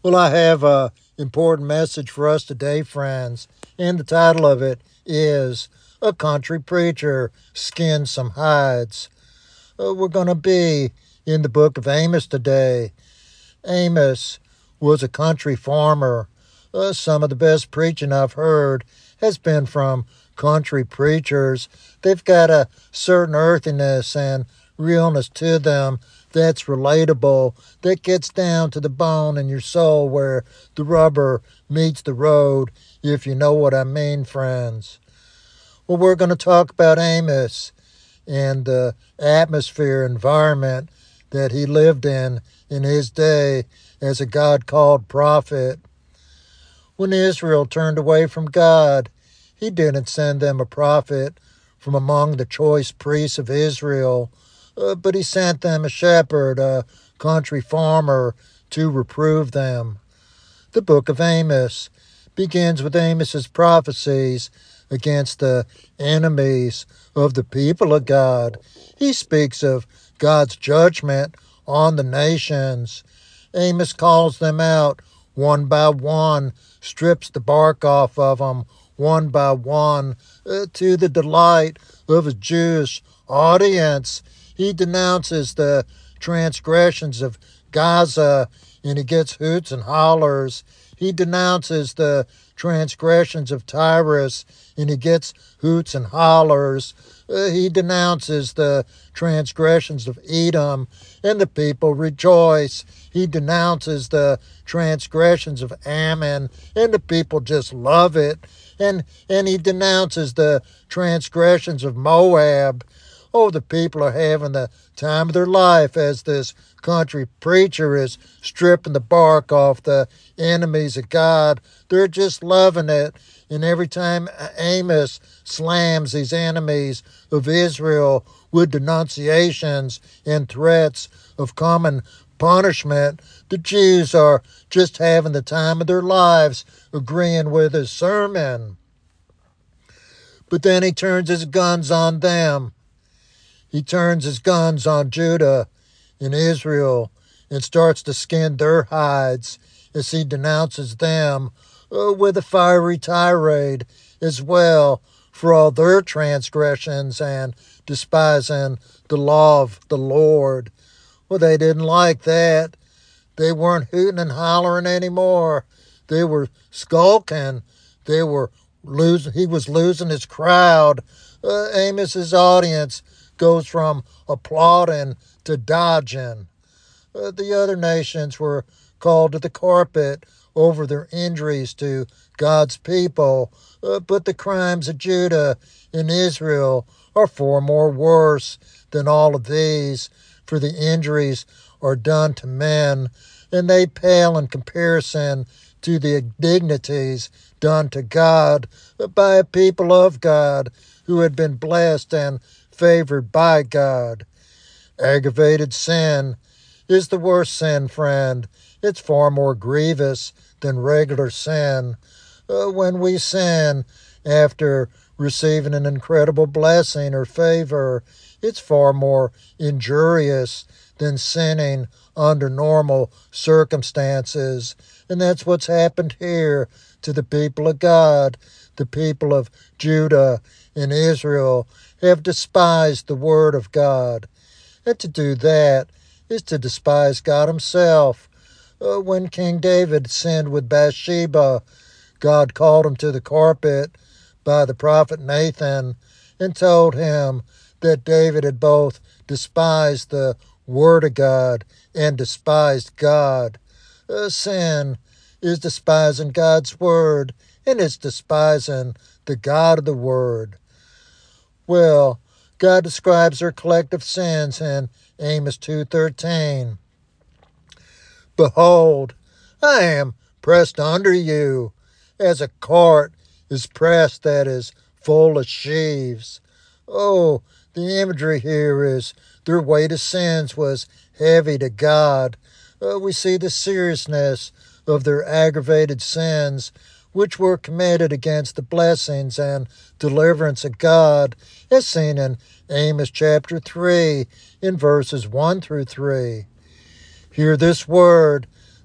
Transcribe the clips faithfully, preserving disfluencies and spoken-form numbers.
Well, I have a important message for us today, friends, and the title of it is "A Country Preacher Skinned Some Hides." Uh, we're going to be in the book of Amos today. Amos was a country farmer. Uh, some of the best preaching I've heard has been from country preachers. They've got a certain earthiness and realness to them that's relatable, that gets down to the bone in your soul where the rubber meets the road, if you know what I mean, friends. Well, we're going to talk about Amos and the atmosphere, environment that he lived in in his day as a God called prophet. When Israel turned away from God, he didn't send them a prophet from among the choice priests of Israel, uh, but he sent them a shepherd, a country farmer, to reprove them. The book of Amos begins with Amos's prophecies against the enemies of the people of God. He speaks of God's judgment on the nations. Amos calls them out one by one, strips the bark off of them one by one, uh, to the delight of a Jewish audience. He denounces the transgressions of Gaza, and he gets hoots and hollers. He denounces the transgressions of Tyrus, and he gets hoots and hollers. Uh, he denounces the transgressions of Edom, and the people rejoice. He denounces the transgressions of Ammon, and the people just love it. And, and he denounces the transgressions of Moab. Oh, the people are having the time of their life as this country preacher is stripping the bark off the enemies of God. They're just loving it. And every time Amos slams these enemies of Israel with denunciations and threats of common punishment, the Jews are just having the time of their lives agreeing with his sermon. But then he turns his guns on them. He turns his guns on Judah and Israel and starts to skin their hides as he denounces them uh, with a fiery tirade as well for all their transgressions and despising the law of the Lord. Well, they didn't like that. They weren't hooting and hollering anymore. They were skulking. They were losing. He was losing his crowd. Uh, Amos's audience goes from applauding to dodging. Uh, the other nations were called to the carpet over their injuries to God's people, uh, but the crimes of Judah and Israel are far more worse than all of these, for the injuries are done to men, and they pale in comparison to the indignities done to God by a people of God who had been blessed and favored by God. Aggravated sin is the worst sin, friend. It's far more grievous than regular sin. Uh, when we sin after receiving an incredible blessing or favor, it's far more injurious than sinning under normal circumstances. And that's what's happened here to the people of God. The people of Judah and Israel have despised the word of God. And to do that is to despise God himself. Uh, when King David sinned with Bathsheba, God called him to the carpet by the prophet Nathan and told him that David had both despised the word of God and despised God. Uh, sin is despising God's word, and it's despising the God of the word. Well, God describes their collective sins in Amos two thirteen. Behold, I am pressed under you, as a cart is pressed that is full of sheaves. Oh, the imagery here is their weight of sins was heavy to God. Uh, we see the seriousness of their aggravated sins, which were committed against the blessings and deliverance of God, as seen in Amos chapter three, in verses one through three. Hear this word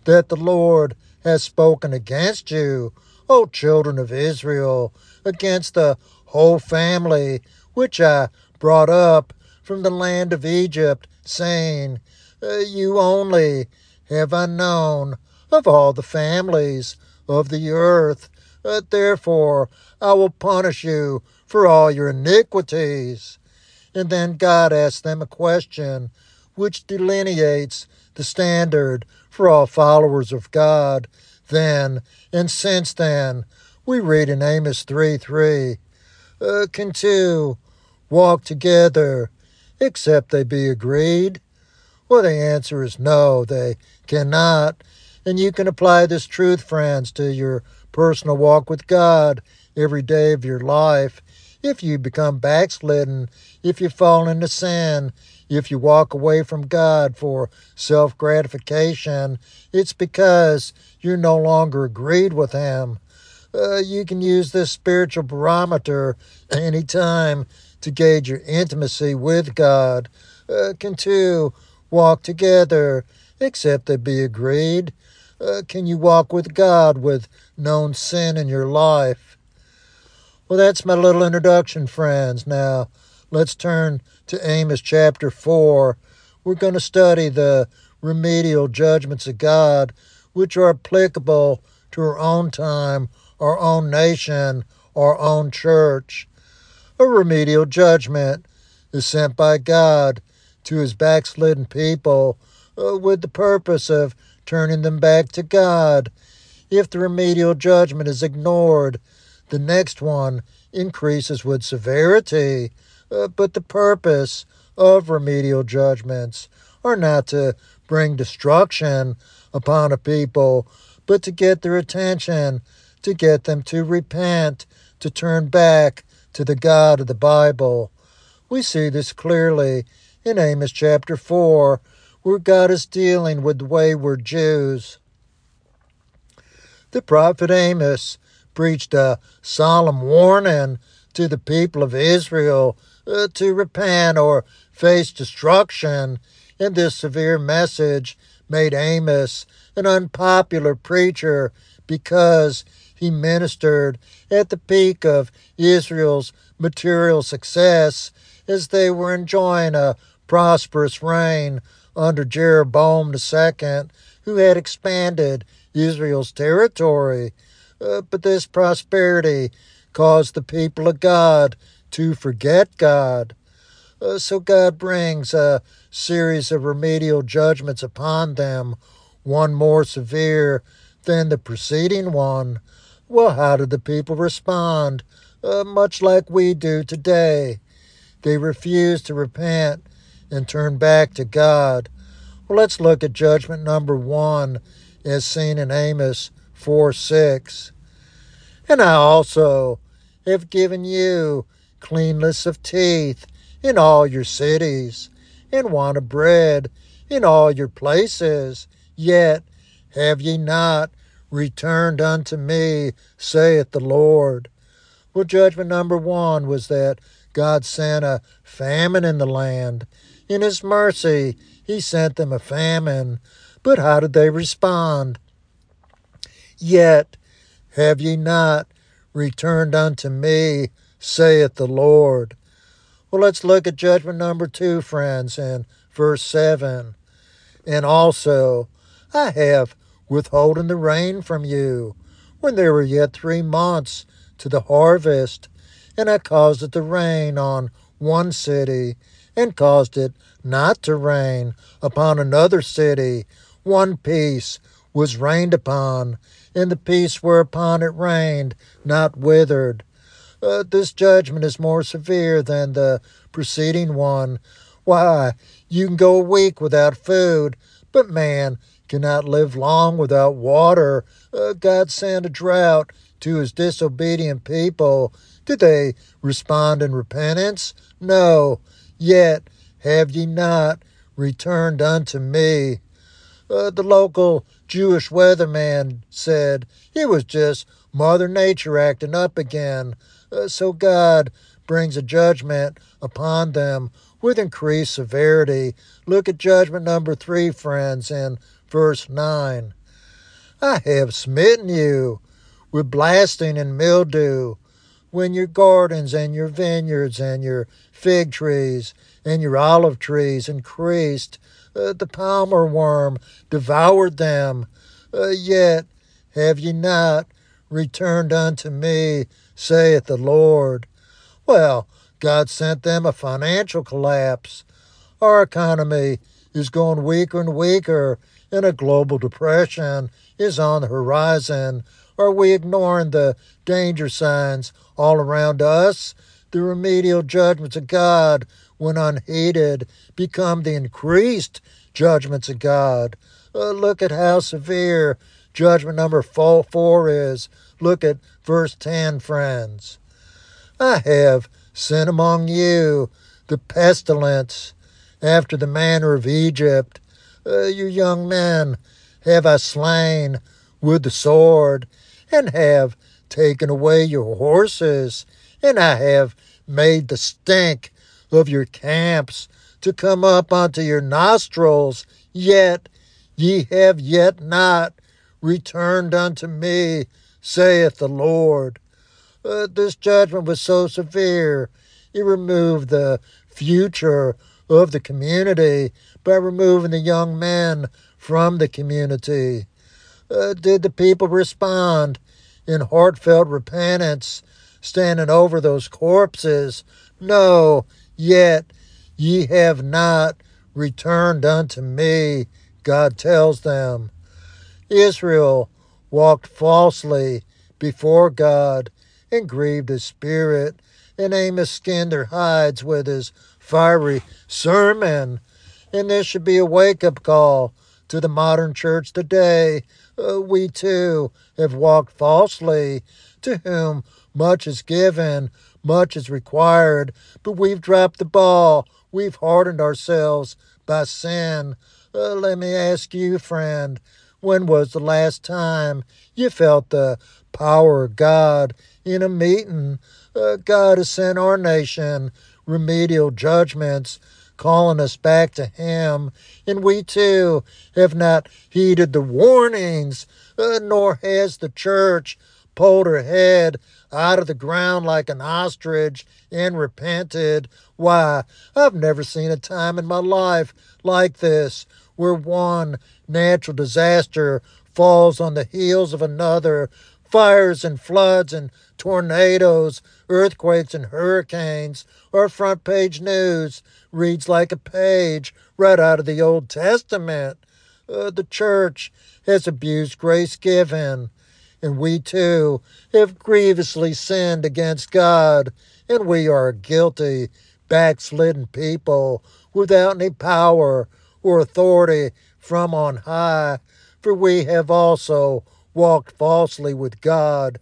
that the Lord has spoken against you, O children of Israel, against the whole family which I brought up from the land of Egypt, saying, uh, You only have I known of all the families of the earth. Uh, therefore I will punish you for all your iniquities. And then God asks them a question which delineates the standard for all followers of God then and since then. We read in Amos three three, uh, Can two walk together except they be agreed? Well, the answer is no, they cannot. And you can apply this truth, friends, to your personal walk with God every day of your life. If you become backslidden, if you fall into sin, if you walk away from God for self-gratification, it's because you're no longer agreed with Him. Uh, you can use this spiritual barometer anytime to gauge your intimacy with God. Uh, can two walk together except they be agreed? Uh, can you walk with God with known sin in your life? Well, that's my little introduction, friends. Now, let's turn to Amos chapter four. We're going to study the remedial judgments of God, which are applicable to our own time, our own nation, our own church. A remedial judgment is sent by God to His backslidden people uh, with the purpose of turning them back to God. If the remedial judgment is ignored, the next one increases with severity. Uh, but the purpose of remedial judgments are not to bring destruction upon a people, but to get their attention, to get them to repent, to turn back to the God of the Bible. We see this clearly in Amos chapter four, where God is dealing with wayward Jews. The prophet Amos preached a solemn warning to the people of Israel uh, to repent or face destruction, and this severe message made Amos an unpopular preacher because he ministered at the peak of Israel's material success as they were enjoying a prosperous reign under Jeroboam the Second, who had expanded Israel's territory. Uh, but this prosperity caused the people of God to forget God. Uh, so God brings a series of remedial judgments upon them, one more severe than the preceding one. Well, how did the people respond? Uh, much like we do today. They refuse to repent and turn back to God. Well, let's look at judgment number one as seen in Amos four six. And I also have given you cleanness of teeth in all your cities, and want of bread in all your places. Yet have ye not returned unto me, saith the Lord. Well, judgment number one was that God sent a famine in the land. In His mercy, He sent them a famine. But how did they respond? Yet have ye not returned unto me, saith the Lord. Well, let's look at judgment number two, friends, in verse seven. And also, I have withholden the rain from you, when there were yet three months to the harvest, and I caused it to rain on one city, and caused it not to rain upon another city. One piece was rained upon, and the piece whereupon it rained not withered. Uh, this judgment is more severe than the preceding one. Why, you can go a week without food, but man cannot live long without water. Uh, God sent a drought to His disobedient people. Did they respond in repentance? No. Yet have ye not returned unto me. Uh, the local Jewish weatherman said it was just Mother Nature acting up again. Uh, so God brings a judgment upon them with increased severity. Look at judgment number three, friends, in verse nine. I have smitten you with blasting and mildew, when your gardens and your vineyards and your fig trees and your olive trees increased, uh, the palmer worm devoured them. Uh, yet have ye not returned unto me, saith the Lord. Well, God sent them a financial collapse. Our economy is going weaker and weaker, and a global depression is on the horizon. Are we ignoring the danger signs all around us? The remedial judgments of God, when unheeded, become the increased judgments of God. Uh, look at how severe judgment number four, four is. Look at verse ten, friends. I have sent among you the pestilence after the manner of Egypt. Uh, your young men have I slain with the sword, and have taken away your horses, and I have made the stink of your camps to come up unto your nostrils, yet ye have yet not returned unto me, saith the Lord. Uh, this judgment was so severe, it removed the future of the community by removing the young men from the community. Uh, did the people respond in heartfelt repentance, standing over those corpses? No, yet ye have not returned unto me, God tells them. Israel walked falsely before God and grieved his spirit, and Amos skinned their hides with his fiery sermon. And this should be a wake-up call to the modern church today. Uh, we too have walked falsely, to whom much is given, much is required, but we've dropped the ball. We've hardened ourselves by sin. Uh, let me ask you, friend, when was the last time you felt the power of God in a meeting? Uh, God has sent our nation remedial judgments, calling us back to Him, and we too have not heeded the warnings, uh, nor has the church pulled her head out of the ground like an ostrich and repented. Why, I've never seen a time in my life like this, where one natural disaster falls on the heels of another. Fires and floods and tornadoes, earthquakes and hurricanes. Our front page news reads like a page right out of the Old Testament. Uh, the church has abused grace given, and we too have grievously sinned against God, and we are a guilty, backslidden people without any power or authority from on high, for we have also walked falsely with God.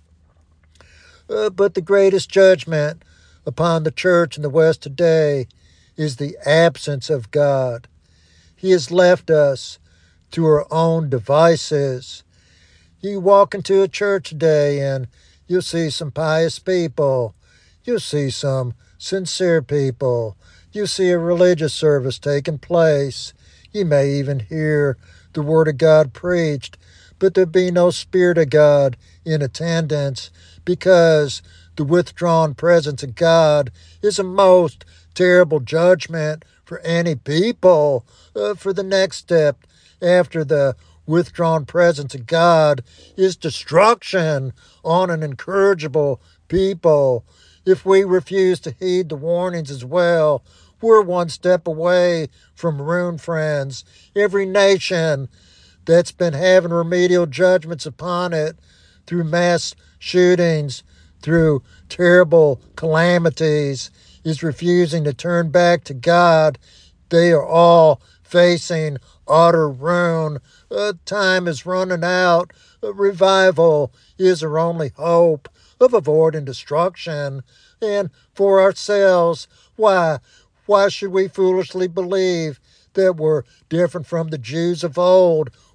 Uh, but the greatest judgment upon the church in the West today is the absence of God. He has left us to our own devices. You walk into a church today and you'll see some pious people. You'll see some sincere people. You'll see a religious service taking place. You may even hear the Word of God preached, but there be no Spirit of God in attendance, because the withdrawn presence of God is a most terrible judgment for any people. Uh, for the next step after the withdrawn presence of God is destruction on an incorrigible people. If we refuse to heed the warnings as well, we're one step away from ruin, friends. Every nation that's been having remedial judgments upon it through mass shootings, through terrible calamities, is refusing to turn back to God. They are all facing utter ruin. Uh, time is running out. Uh, revival is our only hope of avoiding destruction. And for ourselves, why, why should we foolishly believe that we're different from the Jews of old?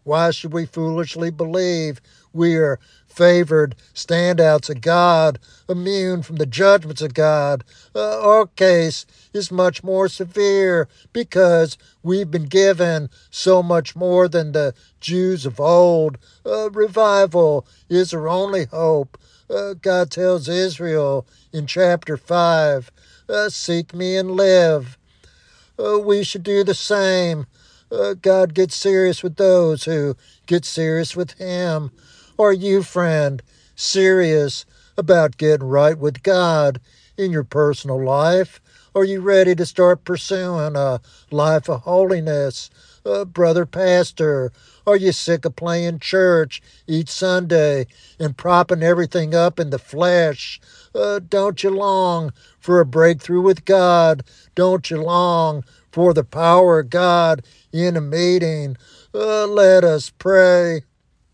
Why should we foolishly believe we are favored standouts of God, immune from the judgments of God? Uh, our case is much more severe because we've been given so much more than the Jews of old. Uh, revival is our only hope. Uh, God tells Israel in chapter five, uh, seek me and live. Uh, we should do the same. Uh, God gets serious with those who get serious with Him. Are you, friend, serious about getting right with God in your personal life? Are you ready to start pursuing a life of holiness? Uh, brother pastor, are you sick of playing church each Sunday and propping everything up in the flesh? Uh, don't you long for a breakthrough with God? Don't you long for the power of God in a meeting? Uh, let us pray.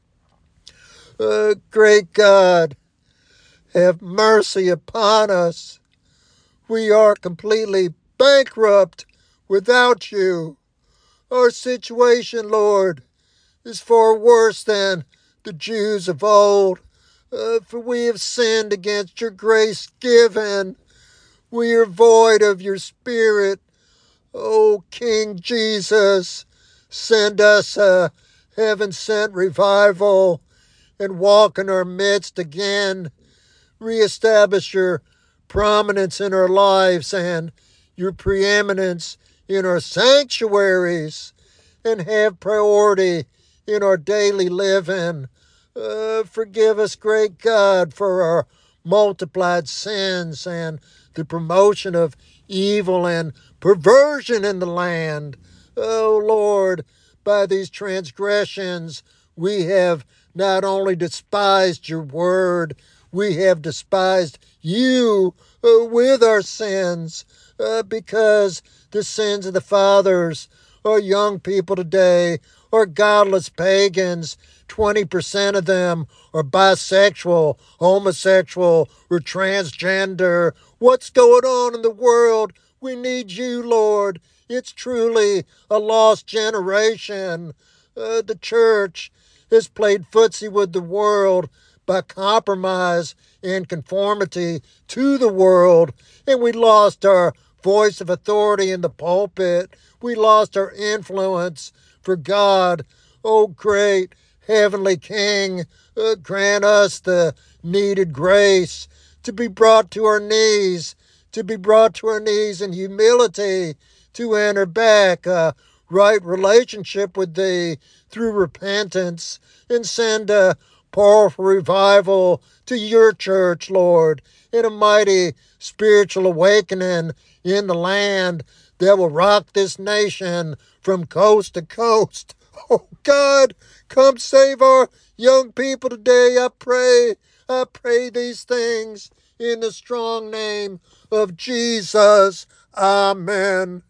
Uh, great God, have mercy upon us. We are completely bankrupt without you. Our situation, Lord, is far worse than the Jews of old. Uh, for we have sinned against your grace given. We are void of your Spirit. O King Jesus, send us a heaven-sent revival and walk in our midst again. Reestablish your prominence in our lives and your preeminence in our sanctuaries, and have priority in our daily living. Uh, forgive us, great God, for our multiplied sins and the promotion of evil and perversion in the land. Oh, Lord, by these transgressions we have not only despised your word, we have despised you uh, with our sins, uh, because the sins of the fathers are young people today are godless pagans. twenty percent of them are bisexual, homosexual, or transgender. What's going on in the world? We need you, Lord. It's truly a lost generation. Uh, the church has played footsie with the world by compromise and conformity to the world, and we lost our voice of authority in the pulpit. We lost our influence for God. Oh, great Heavenly King, uh, grant us the needed grace to be brought to our knees, to be brought to our knees in humility, to enter back a right relationship with Thee through repentance, and send a powerful revival to your church, Lord, in a mighty spiritual awakening in the land that will rock this nation from coast to coast. Oh, God, come save our young people today, I pray. I pray these things in the strong name of Jesus. Amen.